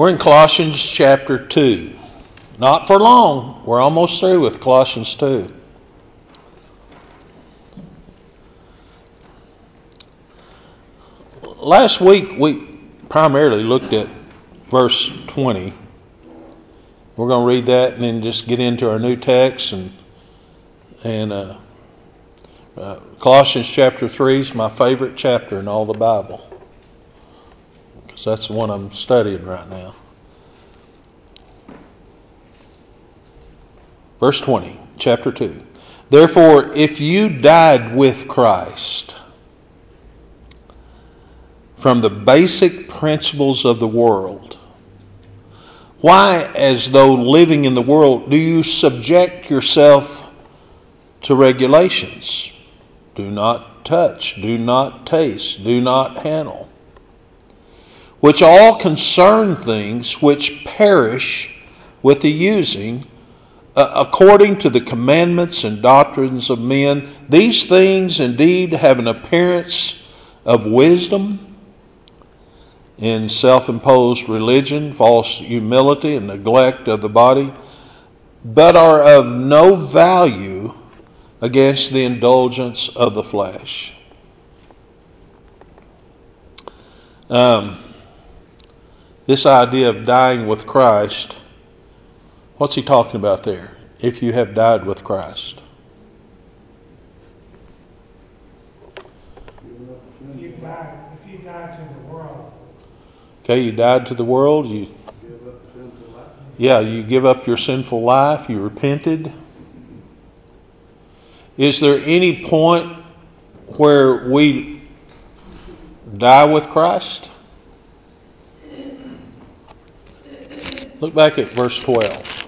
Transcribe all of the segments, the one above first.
We're in Colossians chapter 2. Not for long. We're almost through with Colossians 2. Last week we primarily looked at verse 20. We're going to read that and then just get into our new text. And Colossians chapter 3 is my favorite chapter in all the Bible, because that's the one I'm studying right now. Verse 20, chapter 2. Therefore, if you died with Christ from the basic principles of the world, why, as though living in the world, do you subject yourself to regulations? Do not touch, do not taste, do not handle, which all concern things which perish with the using, according to the commandments and doctrines of men. These things indeed have an appearance of wisdom in self-imposed religion, false humility, and neglect of the body, but are of no value against the indulgence of the flesh. This idea of dying with Christ, what's he talking about there? If you have died with Christ. If you died to the world. Okay, you died to the world. You give up your sinful life. You repented. Is there any point where we die with Christ? Look back at verse 12.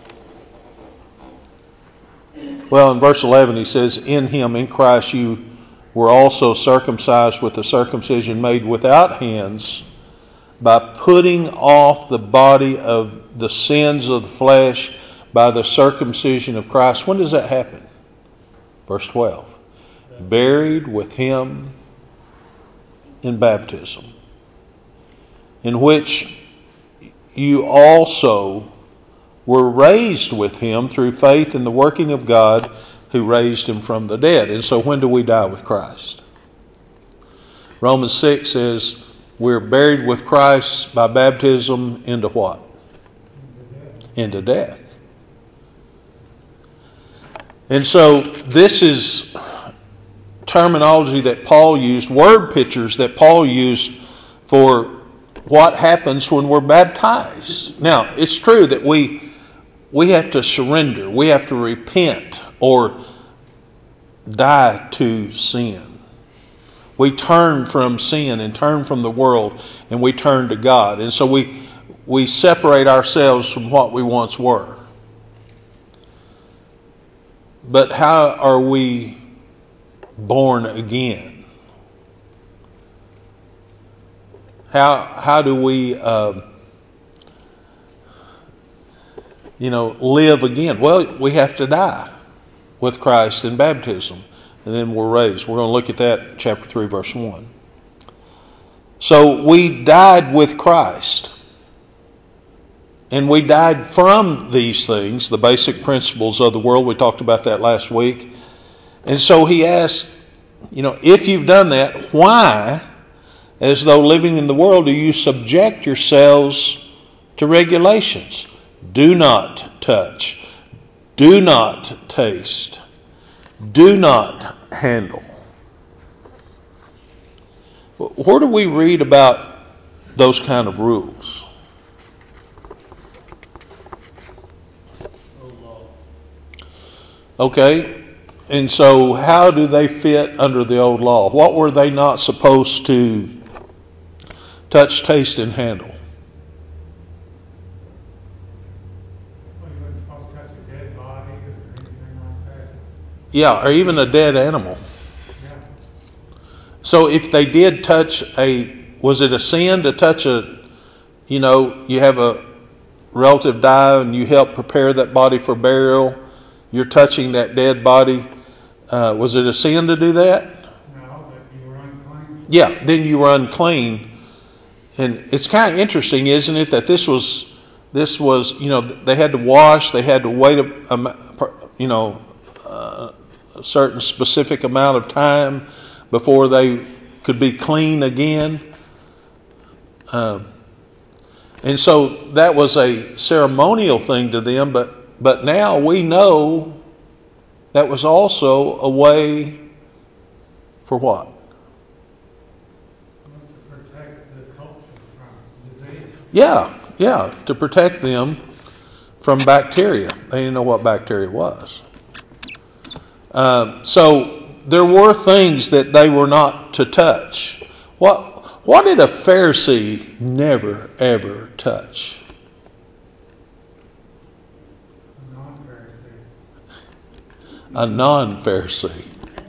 Well, in verse 11 he says, in him, in Christ, you were also circumcised with the circumcision made without hands, by putting off the body of the sins of the flesh by the circumcision of Christ. When does that happen? Verse 12. Buried with him in baptism, in which you also were raised with him through faith in the working of God who raised him from the dead. And so when do we die with Christ? Romans 6 says we're buried with Christ by baptism into what? Into death. And so this is terminology that Paul used, word pictures that Paul used for what happens when we're baptized. Now, it's true that we have to surrender. We have to repent or die to sin. We turn from sin and turn from the world, and we turn to God. And so we separate ourselves from what we once were. But how are we born again? How do we live again? Well, we have to die with Christ in baptism, and then we're raised. We're going to look at that in chapter 3, verse 1. So we died with Christ. And we died from these things, the basic principles of the world. We talked about that last week. And so he asked, if you've done that, why, as though living in the world, do you subject yourselves to regulations? Do not touch. Do not taste. Do not handle. Where do we read about those kind of rules? Okay, and so how do they fit under the old law? What were they not supposed to touch, taste, and handle? Well, you weren't supposed to touch a dead body or anything like that. Yeah, or even a dead animal. Yeah. So if they did touch was it a sin to touch you have a relative die and you help prepare that body for burial, you're touching that dead body. Was it a sin to do that? No, but you were unclean. Yeah, then you were unclean. And it's kind of interesting, isn't it, that this was, they had to wash, they had to wait a certain specific amount of time before they could be clean again. And so that was a ceremonial thing to them, but now we know that was also a way for what? To protect the culture from disease. Yeah, to protect them from bacteria. They didn't know what bacteria was. So there were things that they were not to touch. What did a Pharisee never, ever touch? A non-Pharisee.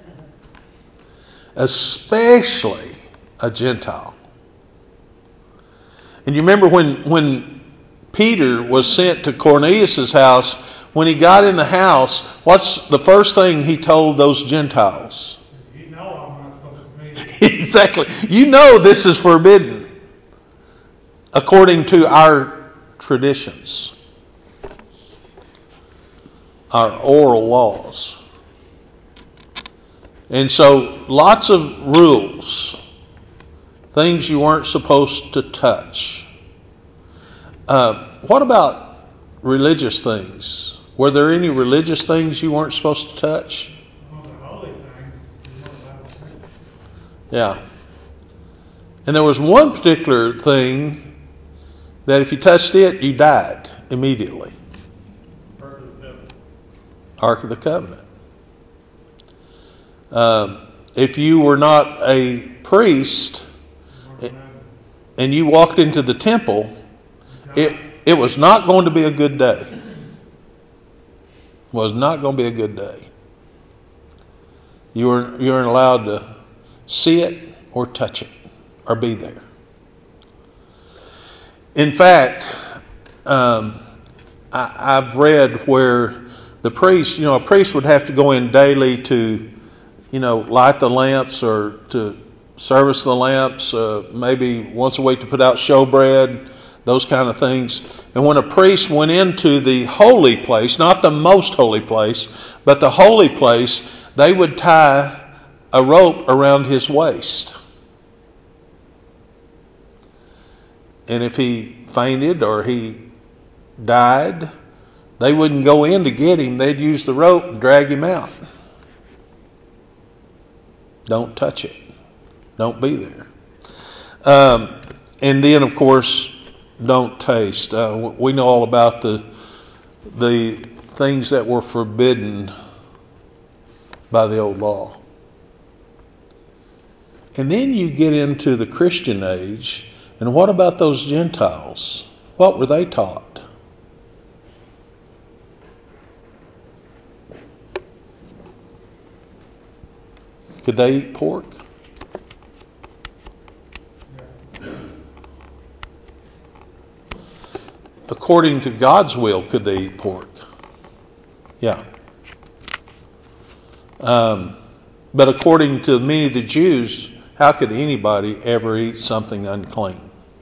Especially a Gentile. And you remember when Peter was sent to Cornelius' house, when he got in the house, what's the first thing he told those Gentiles? You know I'm not supposed to be. Exactly. You know this is forbidden according to our traditions, our oral laws. And so lots of rules, things you weren't supposed to touch. What about religious things? Were there any religious things you weren't supposed to touch? Well, the holy things you weren't allowed to touch. Yeah. And there was one particular thing that if you touched it, you died immediately. Ark of the Covenant. Ark of the Covenant. If you were not a priest and you walked into the temple, it was not going to be a good day. Was not going to be a good day. You weren't allowed to see it or touch it or be there. In fact, I've read where the priest, a priest would have to go in daily to, light the lamps or to service the lamps, maybe once a week to put out showbread, those kind of things. And when a priest went into the holy place, not the most holy place, but the holy place, they would tie a rope around his waist. And if he fainted or he died, they wouldn't go in to get him. They'd use the rope and drag him out. Don't touch it. Don't be there. And then, of course, don't taste. We know all about the things that were forbidden by the old law. And then you get into the Christian age, and what about those Gentiles? What were they taught? Could they eat pork? According to God's will, could they eat pork? Yeah. But according to many of the Jews, how could anybody ever eat something unclean?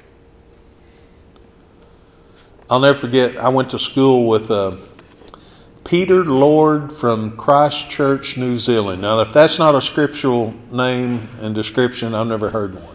I'll never forget, I went to school with Peter Lord from Christchurch, New Zealand. Now, if that's not a scriptural name and description, I've never heard one.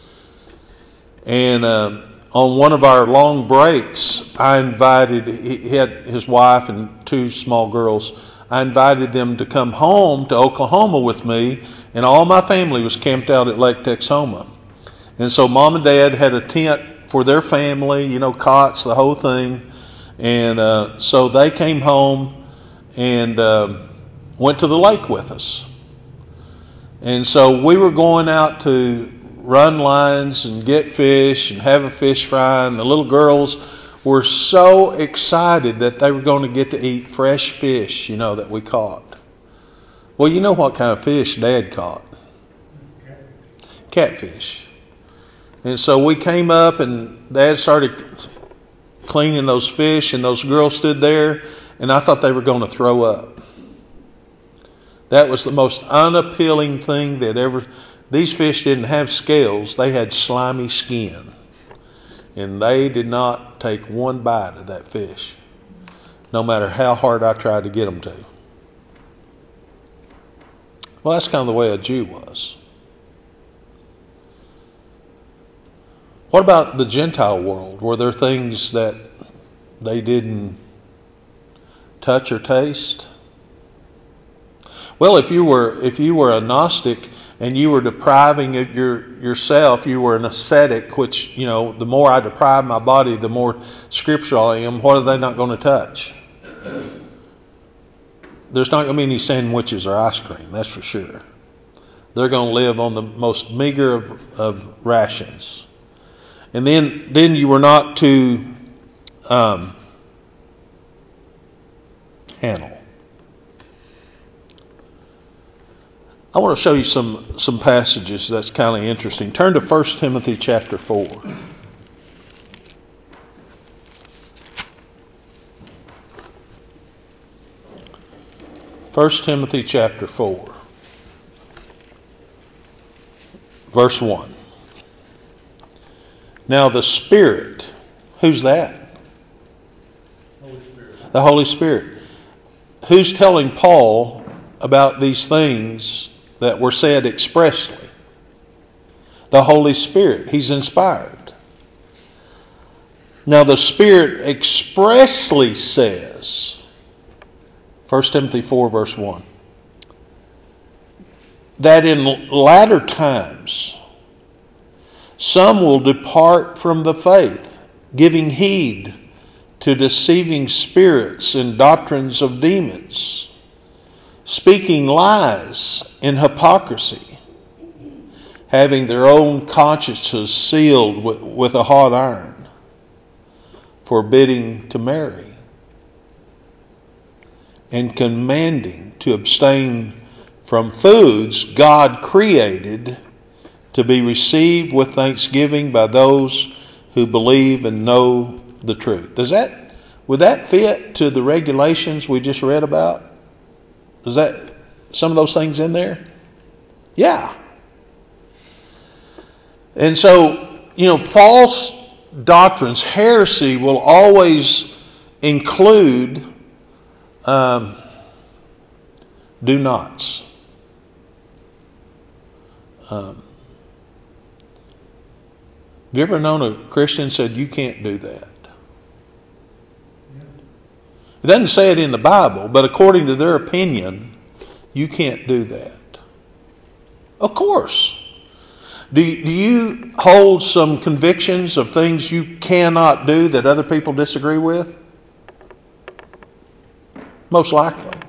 And on one of our long breaks, he had his wife and two small girls. I invited them to come home to Oklahoma with me, and all my family was camped out at Lake Texoma. And so Mom and Dad had a tent for their family, cots, the whole thing. And so they came home and went to the lake with us. And so we were going out to run lines and get fish and have a fish fry, and the little girls were so excited that they were going to get to eat fresh fish, that we caught. Well, you know what kind of fish Dad caught? Catfish. And so we came up and Dad started cleaning those fish, and those girls stood there, and I thought they were going to throw up. That was the most unappealing thing that ever. These fish didn't have scales, they had slimy skin. And they did not take one bite of that fish, no matter how hard I tried to get them to. Well, that's kind of the way a Jew was. What about the Gentile world? Were there things that they didn't touch or taste? Well, if you were a Gnostic and you were depriving of yourself, you were an ascetic, which, the more I deprive my body, the more scriptural I am. What are they not going to touch? There's not going to be any sandwiches or ice cream, that's for sure. They're going to live on the most meager of rations. And then you were not to handle. I want to show you some passages that's kind of interesting. Turn to 1 Timothy chapter 4. 1 Timothy chapter 4, verse 1. Now the Spirit, who's that? Holy Spirit. The Holy Spirit. Who's telling Paul about these things that were said expressly? The Holy Spirit. He's inspired. Now the Spirit expressly says, 1 Timothy 4 verse 1, that in latter times some will depart from the faith, giving heed to deceiving spirits and doctrines of demons, speaking lies in hypocrisy, having their own consciences sealed with a hot iron, forbidding to marry, and commanding to abstain from foods God created to be received with thanksgiving by those who believe and know the truth. Would that fit to the regulations we just read about? Is that some of those things in there? Yeah. And so, false doctrines, heresy will always include do nots. Have you ever known a Christian said, you can't do that? It doesn't say it in the Bible, but according to their opinion, you can't do that. Of course. Do you hold some convictions of things you cannot do that other people disagree with? Most likely.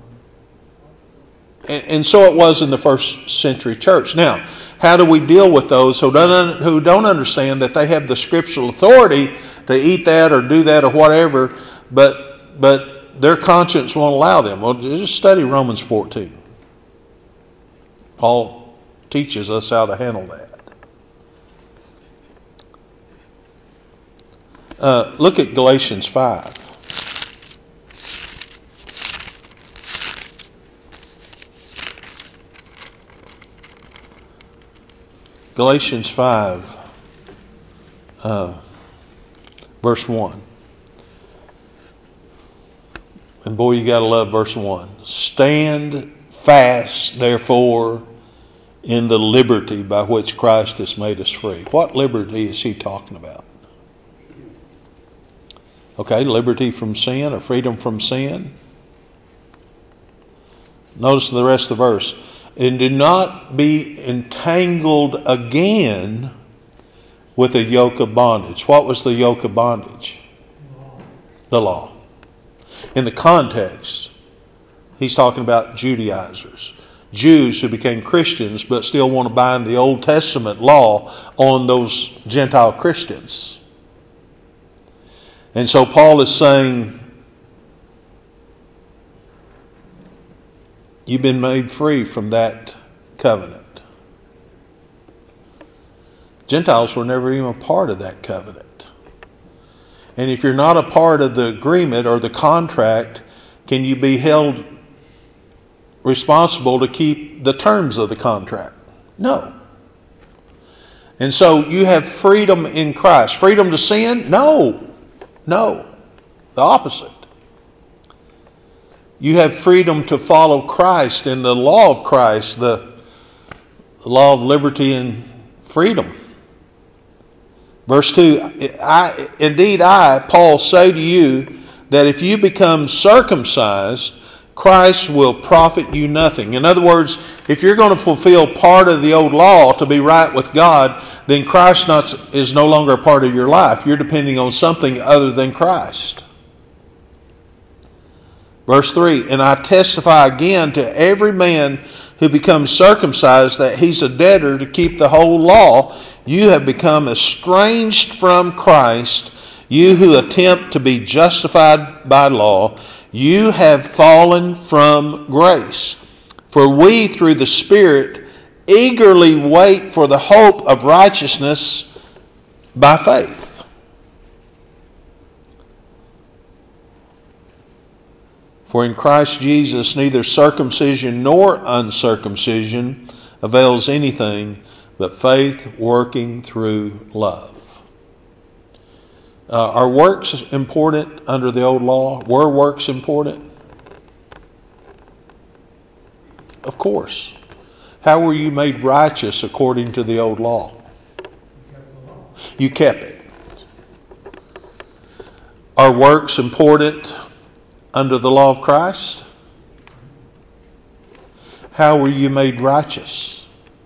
And so it was in the first century church. Now, how do we deal with those who don't understand that they have the scriptural authority to eat that or do that or whatever, but their conscience won't allow them? Well, just study Romans 14. Paul teaches us how to handle that. Look at Galatians 5. Galatians 5, verse 1. And boy, you got to love verse 1. Stand fast, therefore, in the liberty by which Christ has made us free. What liberty is he talking about? Okay, liberty from sin or freedom from sin. Notice the rest of the verse. And do not be entangled again with a yoke of bondage. What was the yoke of bondage? The law. In the context, he's talking about Judaizers. Jews who became Christians but still want to bind the Old Testament law on those Gentile Christians. And so Paul is saying, you've been made free from that covenant. Gentiles were never even a part of that covenant. And if you're not a part of the agreement or the contract, can you be held responsible to keep the terms of the contract? No. And so you have freedom in Christ. Freedom to sin? No. The opposite. You have freedom to follow Christ and the law of Christ, the law of liberty and freedom. Verse 2, I, Paul, say to you that if you become circumcised, Christ will profit you nothing. In other words, if you're going to fulfill part of the old law to be right with God, then Christ is no longer a part of your life. You're depending on something other than Christ. Verse 3, and I testify again to every man who becomes circumcised that he's a debtor to keep the whole law. You have become estranged from Christ, you who attempt to be justified by law. You have fallen from grace. For we, through the Spirit, eagerly wait for the hope of righteousness by faith. For in Christ Jesus neither circumcision nor uncircumcision avails anything, but faith working through love. Are works important under the old law? Were works important? Of course. How were you made righteous according to the old law? You kept it. Are works important under the law of Christ? How were you made righteous?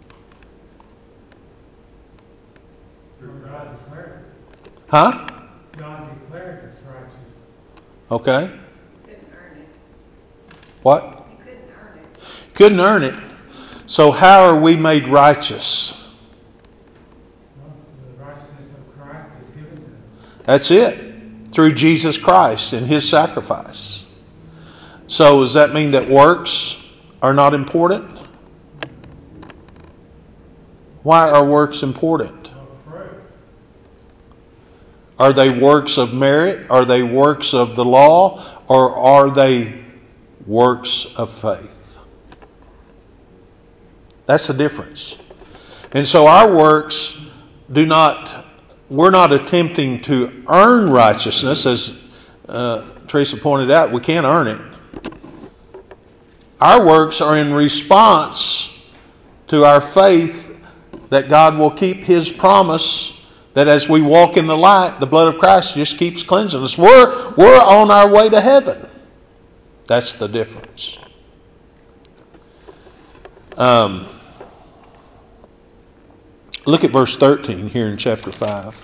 God declared it. Huh? God declared us righteous. Okay. You couldn't earn it. What? You couldn't earn it. Couldn't earn it. So how are we made righteous? Well, the righteousness of Christ is given to us. That's it. Through Jesus Christ and His sacrifice. So does that mean that works are not important? Why are works important? Are they works of merit? Are they works of the law? Or are they works of faith? That's the difference. And so our works we're not attempting to earn righteousness, as Teresa pointed out. We can't earn it. Our works are in response to our faith that God will keep His promise that as we walk in the light, the blood of Christ just keeps cleansing us. We're on our way to heaven. That's the difference. Look at verse 13 here in chapter 5.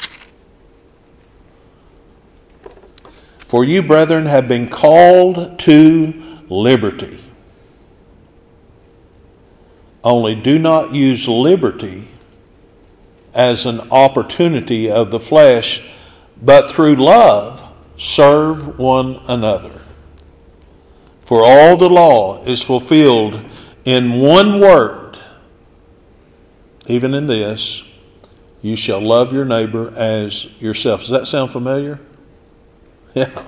For you, brethren, have been called to liberty. Only do not use liberty as an opportunity of the flesh, but through love serve one another. For all the law is fulfilled in one word, even in this, you shall love your neighbor as yourself. Does that sound familiar? Yeah.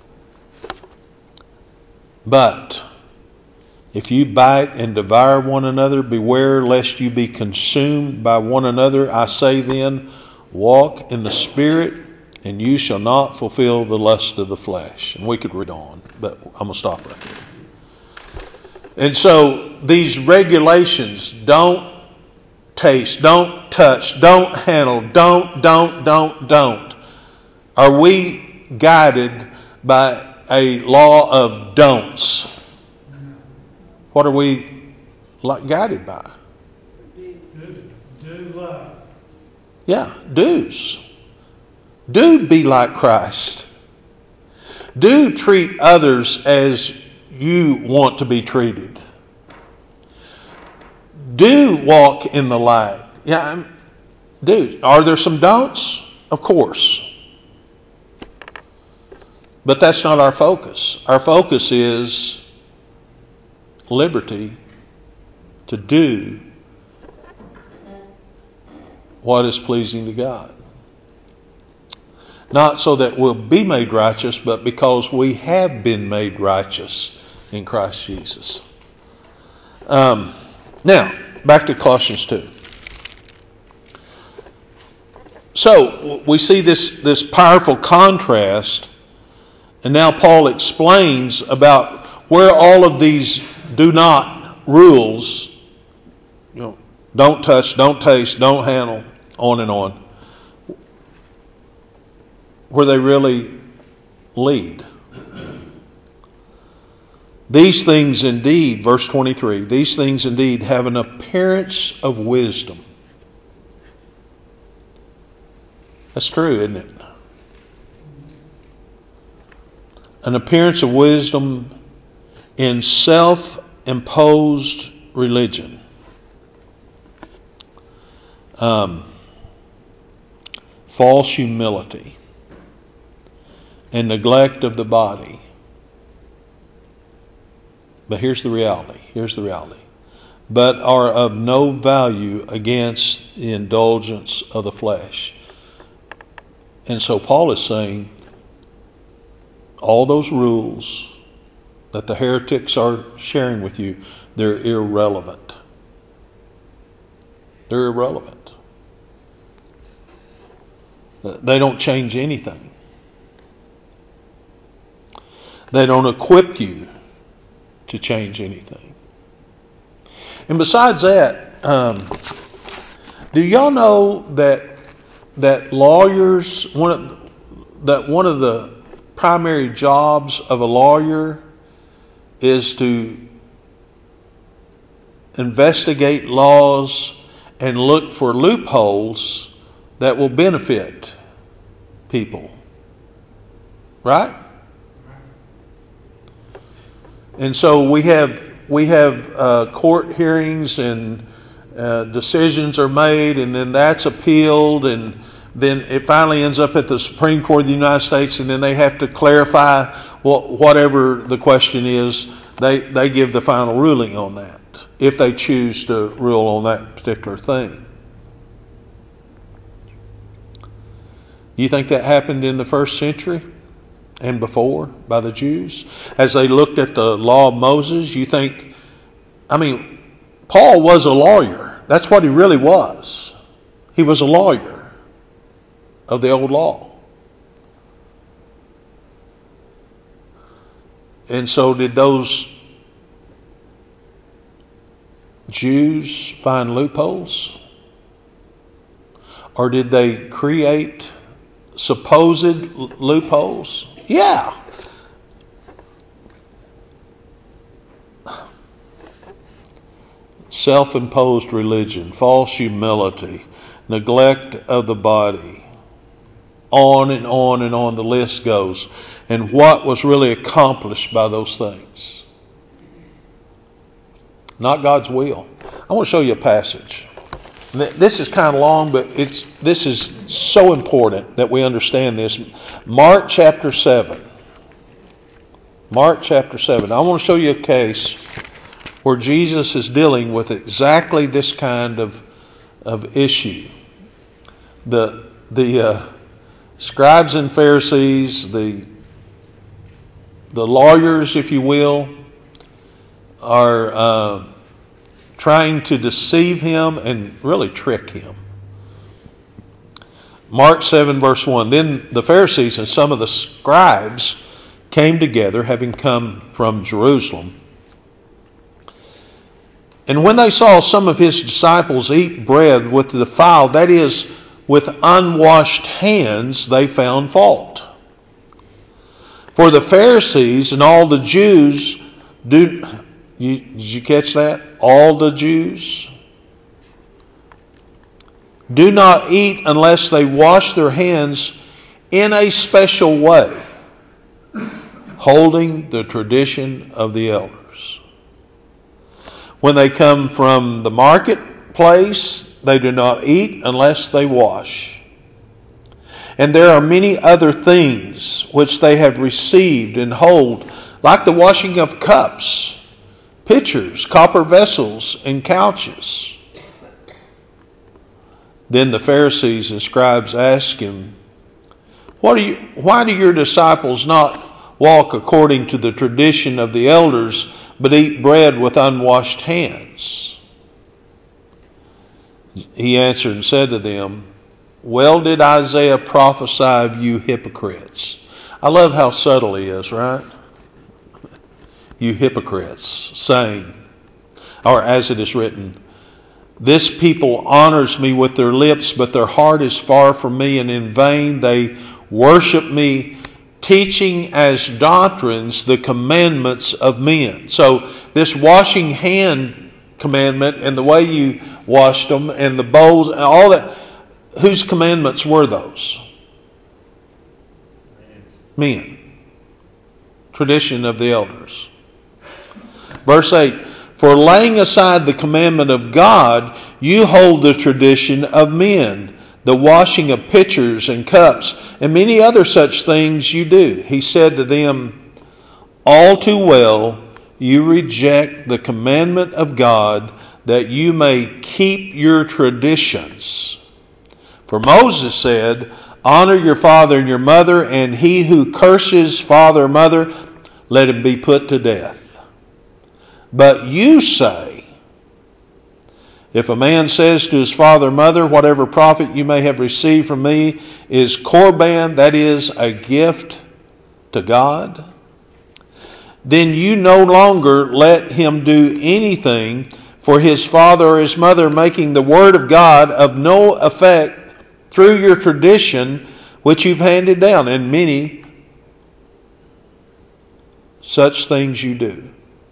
But if you bite and devour one another, beware lest you be consumed by one another. I say then, walk in the Spirit, and you shall not fulfill the lust of the flesh. And we could read on, but I'm going to stop right here. And so these regulations, don't taste, don't touch, don't handle, don't. Are we guided by a law of don'ts? What are we guided by? Do love. Yeah, do's. Do be like Christ. Do treat others as you want to be treated. Do walk in the light. Yeah, do. Are there some don'ts? Of course. But that's not our focus. Our focus is liberty to do what is pleasing to God. Not so that we'll be made righteous, but because we have been made righteous in Christ Jesus. Now, back to Colossians 2. So we see this powerful contrast, and now Paul explains about where all of these do not rules, don't touch, don't taste, don't handle, on and on, where they really lead. These things indeed, verse 23, these things indeed have an appearance of wisdom. That's true, isn't it? An appearance of wisdom in self-imposed religion. False humility and neglect of the body. But here's the reality. But are of no value against the indulgence of the flesh. And so Paul is saying all those rules that the heretics are sharing with you, they're irrelevant. They're irrelevant. They don't change anything. They don't equip you to change anything. And besides that, do y'all know that lawyers, one of the primary jobs of a lawyer is to investigate laws and look for loopholes that will benefit people, right? And so we have court hearings and decisions are made, and then that's appealed, and then it finally ends up at the Supreme Court of the United States, and then they have to clarify whatever the question is. They give the final ruling on that, if they choose to rule on that particular thing. You think that happened in the first century and before by the Jews? As they looked at the law of Moses, you think, Paul was a lawyer. That's what he really was. He was a lawyer of the old law. And so did those Jews find loopholes? Or did they create supposed loopholes? Yeah. Self-imposed religion, false humility, neglect of the body. On and on and on the list goes. And what was really accomplished by those things? Not God's will. I want to show you a passage. This is kind of long, but this is so important that we understand this. Mark chapter 7. Mark chapter 7. I want to show you a case where Jesus is dealing with exactly this kind of issue. The scribes and Pharisees, the lawyers, if you will, are trying to deceive him and really trick him. Mark 7 verse 1. Then the Pharisees and some of the scribes came together, having come from Jerusalem. And when they saw some of his disciples eat bread with the defiled, that is, with unwashed hands, they found fault. For the Pharisees and all the Jews did you catch that? All the Jews do not eat unless they wash their hands in a special way, holding the tradition of the elders. When they come from the marketplace, they do not eat unless they wash. And there are many other things which they have received and hold, like the washing of cups, pitchers, copper vessels, and couches. Then the Pharisees and scribes asked him, why do your disciples not walk according to the tradition of the elders, but eat bread with unwashed hands? He answered and said to them, Well did Isaiah prophesy of you hypocrites. I love how subtle he is, right? You hypocrites, saying, or as it is written, this people honors me with their lips, but their heart is far from me, and in vain they worship me, teaching as doctrines the commandments of men. So this washing hand commandment and the way you washed them and the bowls and all that, whose commandments were those? Men. Tradition of the elders. Verse 8, for laying aside the commandment of God, you hold the tradition of men, the washing of pitchers and cups, and many other such things you do. He said to them, all too well, you reject the commandment of God that you may keep your traditions. For Moses said, honor your father and your mother, and he who curses father or mother, let him be put to death. But you say, if a man says to his father or mother, whatever profit you may have received from me is korban, that is, a gift to God, then you no longer let him do anything for his father or his mother, making the word of God of no effect through your tradition which you've handed down. And many such things you do.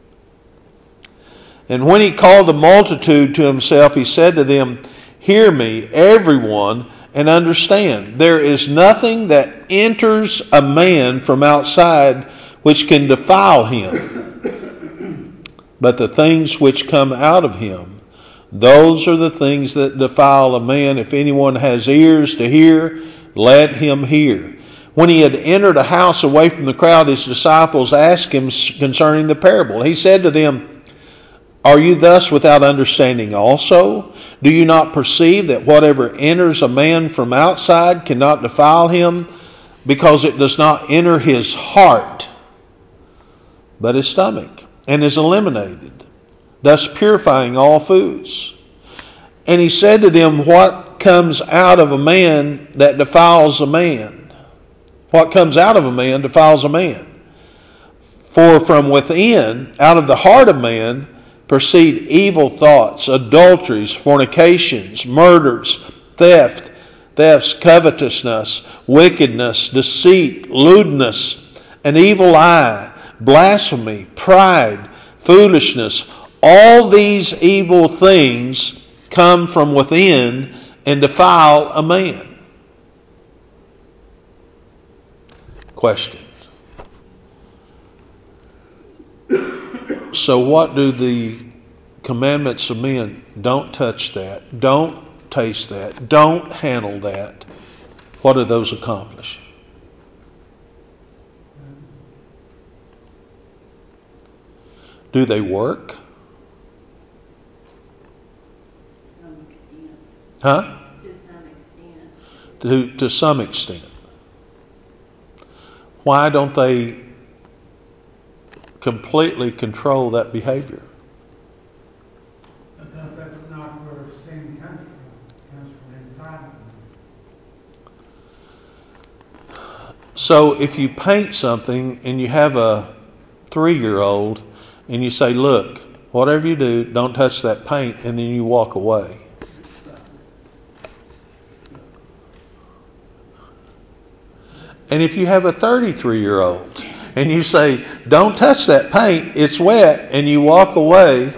And when he called the multitude to himself, he said to them, hear me, everyone, and understand. There is nothing that enters a man from outside which can defile him, but the things which come out of him, those are the things that defile a man. If anyone has ears to hear, let him hear. When he had entered a house away from the crowd, his disciples asked him concerning the parable. He said to them, are you thus without understanding also? Do you not perceive that whatever enters a man from outside cannot defile him, because it does not enter his heart, but his stomach, and is eliminated, thus purifying all foods? And he said to them, what comes out of a man that defiles a man? What comes out of a man defiles a man. For from within, out of the heart of man, proceed evil thoughts, adulteries, fornications, murders, thefts, covetousness, wickedness, deceit, lewdness, an evil eye, blasphemy, pride, foolishness. All these evil things come from within and defile a man. Question. So what do the commandments of men? Don't touch that. Don't taste that. Don't handle that. What do those accomplish? Do they work? Huh? To some extent. Why don't they completely control that behavior? Because that's not where sin comes from. It comes from inside of them. So if you paint something and you have a 3-year-old and you say, look, whatever you do, don't touch that paint, and then you walk away. And if you have a 33-year-old and you say, don't touch that paint, it's wet, and you walk away,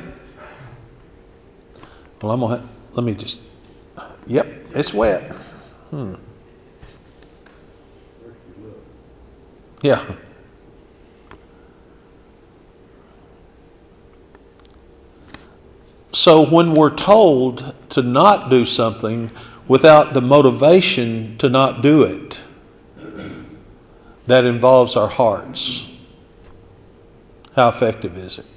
well, yep, it's wet. Yeah. So when we're told to not do something without the motivation to not do it, that involves our hearts. How effective is it?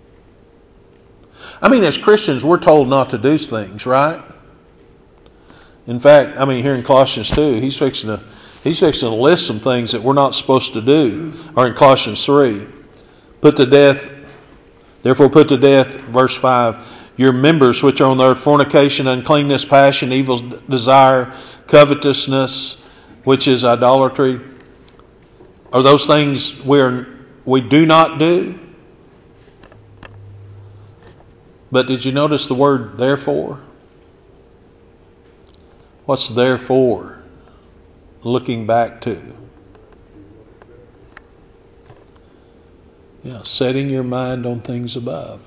I mean, as Christians, we're told not to do things, right? In fact, here in Colossians 2, he's fixing to list some things that we're not supposed to do. Or in Colossians 3, therefore put to death, verse 5, your members which are on the earth, fornication, uncleanness, passion, evil desire, covetousness, which is idolatry. Are those things we do not do? But did you notice the word therefore? What's therefore looking back to? Yeah, setting your mind on things above.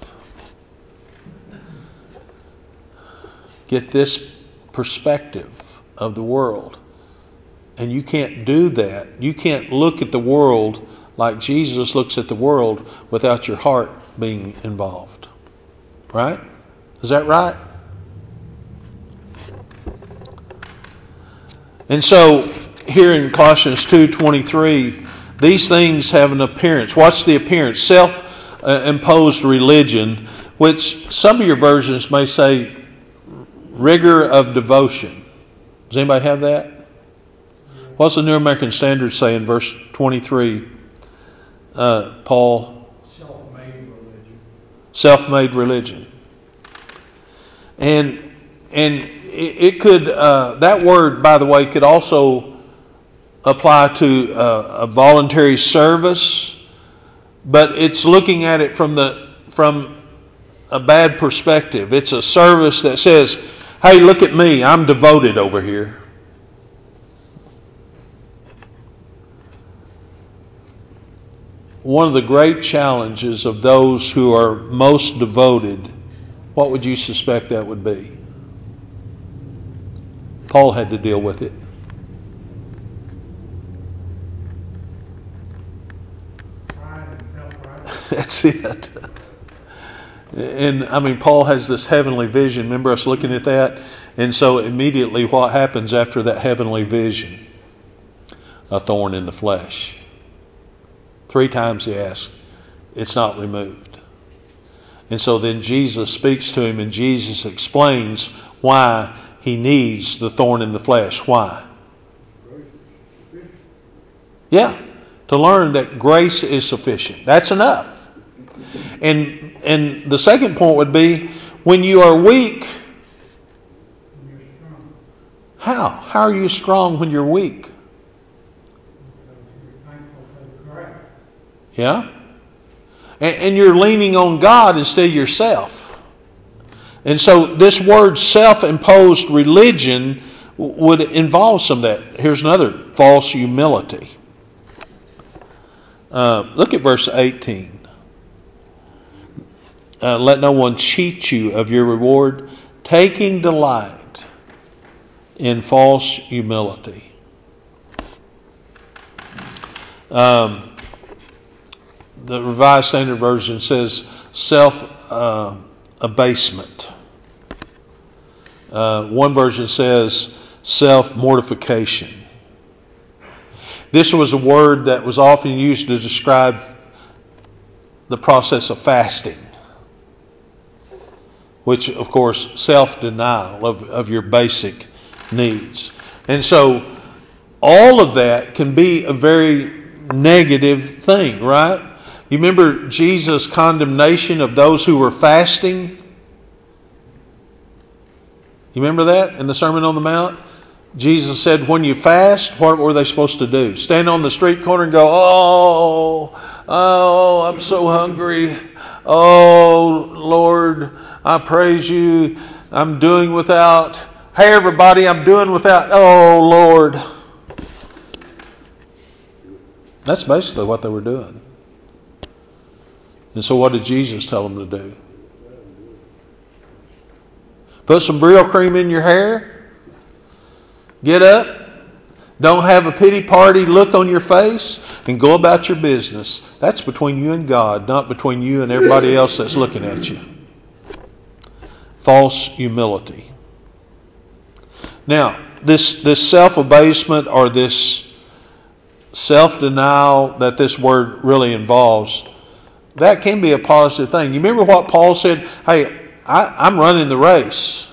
Get this perspective of the world. And you can't do that. You can't look at the world like Jesus looks at the world without your heart being involved. Right? Is that right? And so here in Colossians 2:23, these things have an appearance. What's the appearance? Self-imposed religion, which some of your versions may say rigor of devotion. Does anybody have that? What's the New American Standard say in verse 23? Paul? Self-made religion. Self-made religion. And it could, that word, by the way, could also apply to a voluntary service, but it's looking at it from a bad perspective. It's a service that says, hey, look at me, I'm devoted over here. One of the great challenges of those who are most devoted, what would you suspect that would be? Paul had to deal with it. Pride and self-righteousness. That's it. And I mean, Paul has this heavenly vision. Remember us looking at that? And so immediately what happens after that heavenly vision? A thorn in the flesh. 3 times he asks. It's not removed. And so then Jesus speaks to him and Jesus explains why he needs the thorn in the flesh. Why? Yeah. To learn that grace is sufficient. That's enough. And the second point would be, when you are weak, You're strong. how? How are you strong when you're weak? Because you're thankful for the grace. Yeah? And you're leaning on God instead of yourself. And so this word self-imposed religion would involve some of that. Here's another, false humility. Look at verse 18. Let no one cheat you of your reward, taking delight in false humility. The Revised Standard Version says self-abasement. One version says self-mortification. This was a word that was often used to describe the process of fasting, which, of course, self-denial of your basic needs. And so all of that can be a very negative thing, right? You remember Jesus' condemnation of those who were fasting? You remember that in the Sermon on the Mount? Jesus said, when you fast, what were they supposed to do? Stand on the street corner and go, oh, I'm so hungry. Oh, Lord, I praise you. I'm doing without. Hey, everybody, I'm doing without. Oh, Lord. That's basically what they were doing. And so what did Jesus tell them to do? Put some Brio cream in your hair. Get up. Don't have a pity party look on your face. And go about your business. That's between you and God, not between you and everybody else that's looking at you. False humility. Now, this self-abasement or this self-denial that this word really involves, that can be a positive thing. You remember what Paul said? Hey, I'm running the race.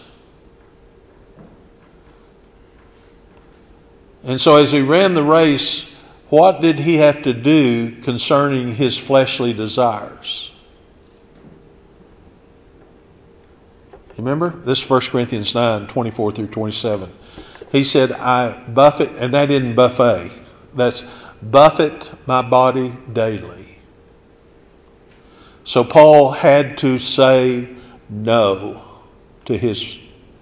And so as he ran the race, what did he have to do concerning his fleshly desires? Remember? This is 1 Corinthians 9, 24 through 27. He said, I buffet, and that isn't buffet. That's buffet my body daily. So Paul had to say no to his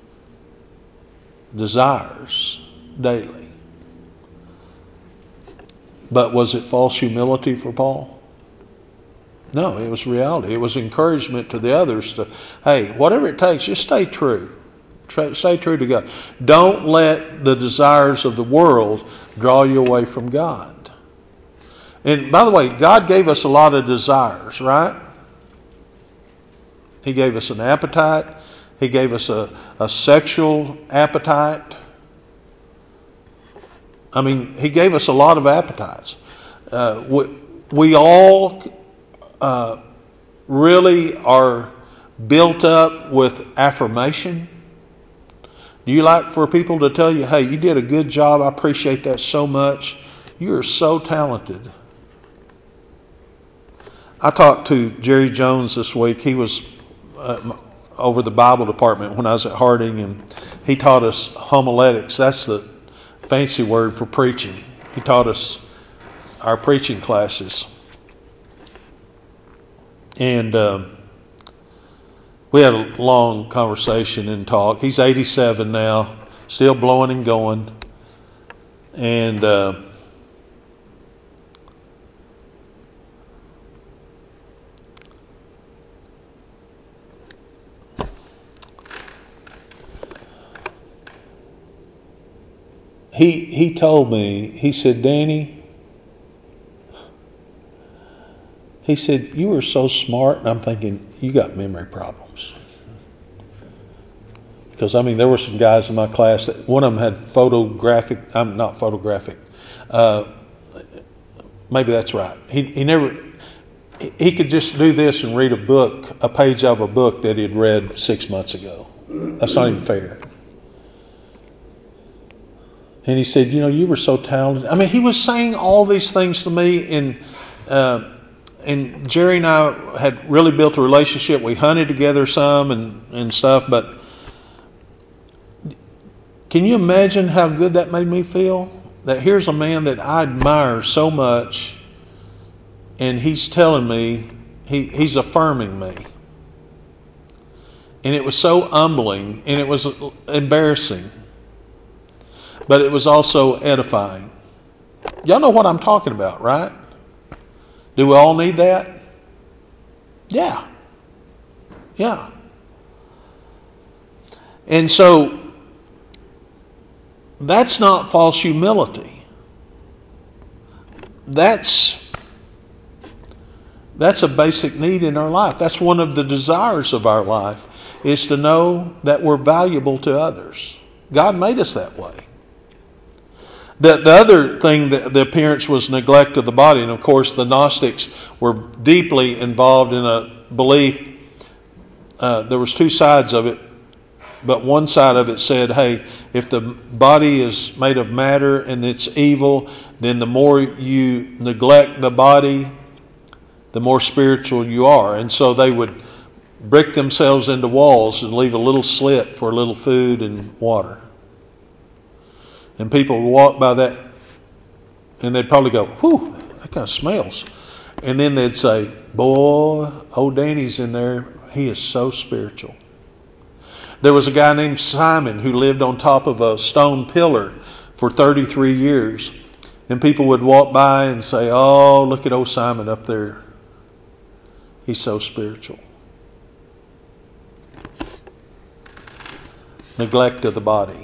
desires daily. But was it false humility for Paul? No, it was reality. It was encouragement to the others to, hey, whatever it takes, just stay true. Stay true to God. Don't let the desires of the world draw you away from God. And by the way, God gave us a lot of desires, right? He gave us an appetite. He gave us a sexual appetite. I mean, He gave us a lot of appetites. We all really are built up with affirmation. Do you like for people to tell you, hey, you did a good job, I appreciate that so much, you are so talented? I talked to Jerry Jones this week. He was over the Bible department when I was at Harding, and he taught us homiletics. That's the fancy word for preaching. He taught us our preaching classes. And we had a long conversation and talk. He's 87 now, still blowing and going. And he told me, he said, Danny, he said, you were so smart. And I'm thinking, you got memory problems. Because, I mean, there were some guys in my class that one of them had not photographic. Maybe that's right. He could just do this and read a page of a book that he'd read 6 months ago. That's not even fair. And he said, you were so talented. I mean, he was saying all these things to me, and Jerry and I had really built a relationship. We hunted together some and stuff, but can you imagine how good that made me feel? That here's a man that I admire so much, and he's telling me, he's affirming me. And it was so humbling, and it was embarrassing, but it was also edifying. Y'all know what I'm talking about, right? Do we all need that? Yeah. Yeah. And so, that's not false humility. That's a basic need in our life. That's one of the desires of our life, is to know that we're valuable to others. God made us that way. The other thing, the appearance, was neglect of the body. And of course, the Gnostics were deeply involved in a belief. There was two sides of it. But one side of it said, hey, if the body is made of matter and it's evil, then the more you neglect the body, the more spiritual you are. And so they would brick themselves into walls and leave a little slit for a little food and water. And people would walk by that and they'd probably go, whew, that kind of smells. And then they'd say, boy, old Danny's in there. He is so spiritual. There was a guy named Simon who lived on top of a stone pillar for 33 years. And people would walk by and say, oh, look at old Simon up there. He's so spiritual. Neglect of the body.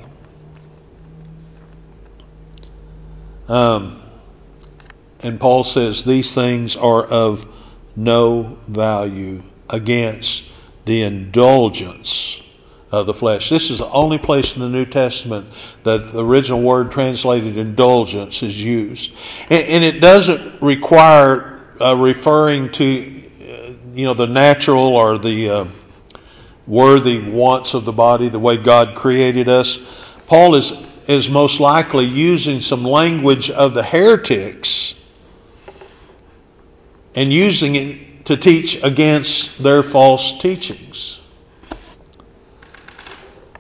And Paul says these things are of no value against the indulgence of the flesh. This is the only place in the New Testament that the original word translated indulgence is used. And it doesn't require referring to the natural or the worthy wants of the body, the way God created us. Paul is most likely using some language of the heretics and using it to teach against their false teachings.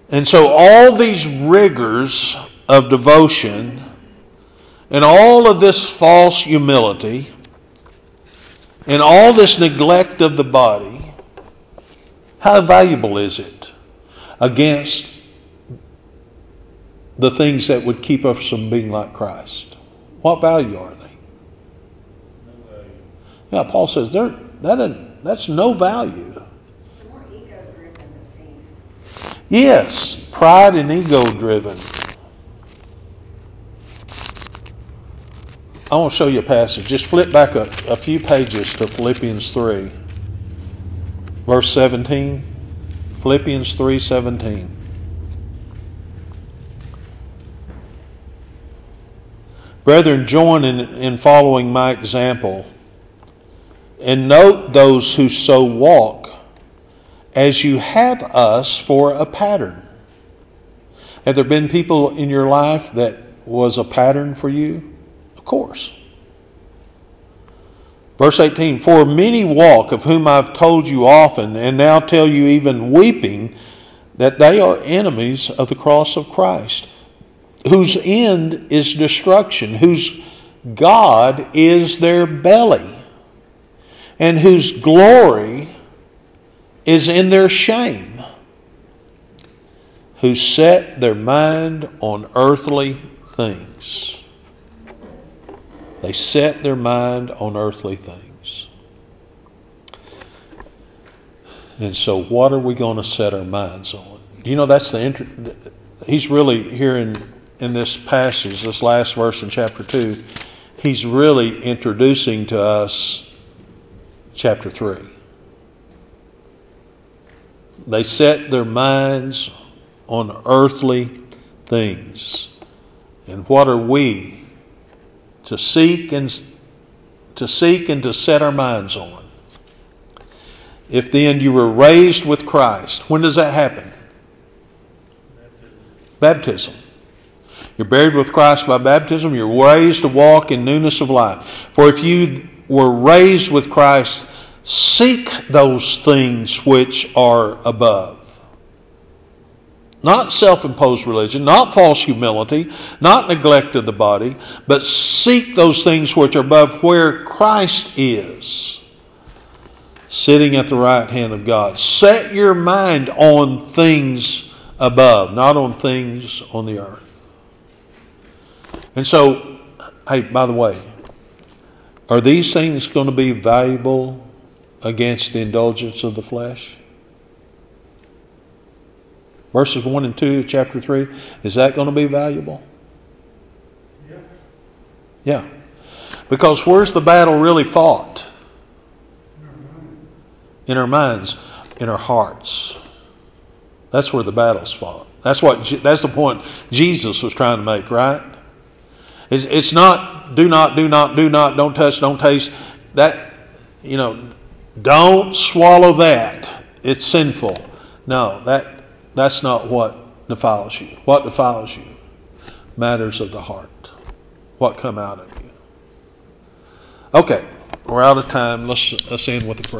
And so all these rigors of devotion and all of this false humility and all this neglect of the body, how valuable is it against the things that would keep us from being like Christ? What value are they? No value. Yeah, Paul says that's no value. The more ego-driven it seems. Yes, pride and ego driven. I want to show you a passage. Just flip back a few pages to Philippians 3, verse 17. Philippians 3:17. Brethren, join in following my example, and note those who so walk, as you have us for a pattern. Have there been people in your life that was a pattern for you? Of course. Verse 18, for many walk, of whom I've told you often, and now tell you even weeping, that they are enemies of the cross of Christ, whose end is destruction, whose God is their belly, and whose glory is in their shame, who set their mind on earthly things. They set their mind on earthly things. And so what are we going to set our minds on? You know, that's he's really here in this passage, this last verse in chapter 2, he's really introducing to us chapter 3. They set their minds on earthly things. And what are we to seek and to set our minds on? If then you were raised with Christ, when does that happen? Baptism. You're buried with Christ by baptism. You're raised to walk in newness of life. For if you were raised with Christ, seek those things which are above. Not self-imposed religion, not false humility, not neglect of the body, but seek those things which are above, where Christ is, sitting at the right hand of God. Set your mind on things above, not on things on the earth. And so, hey, by the way, are these things going to be valuable against the indulgence of the flesh? Verses 1 and 2 of chapter 3, is that going to be valuable? Yeah. Yeah. Because where's the battle really fought? In our minds, in our hearts. That's where the battle's fought. That's the point Jesus was trying to make, right? It's not do not, don't touch, don't taste. That, don't swallow that. It's sinful. No, that's not what defiles you. What defiles you? Matters of the heart. What come out of you. Okay, we're out of time. Let's end with a prayer.